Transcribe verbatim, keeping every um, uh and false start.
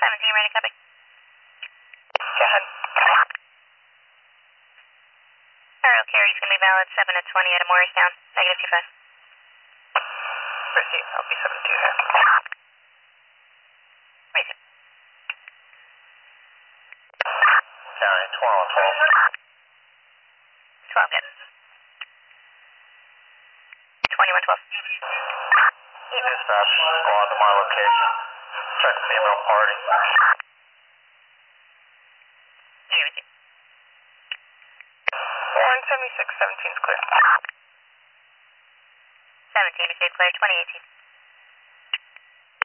seventeen, ready to copy. Go ahead. Aerial carry is going to be valid seven to twenty at Morristown, negative two five. Proceed, I'll be seven two here. Ready. County, twelve on twelve. twelve, good. twenty-one twelve. Dispatch, go on to my location. Check female party. Here with you. one seventy-six, seventeen is clear. seventeen is clear, twenty eighteen.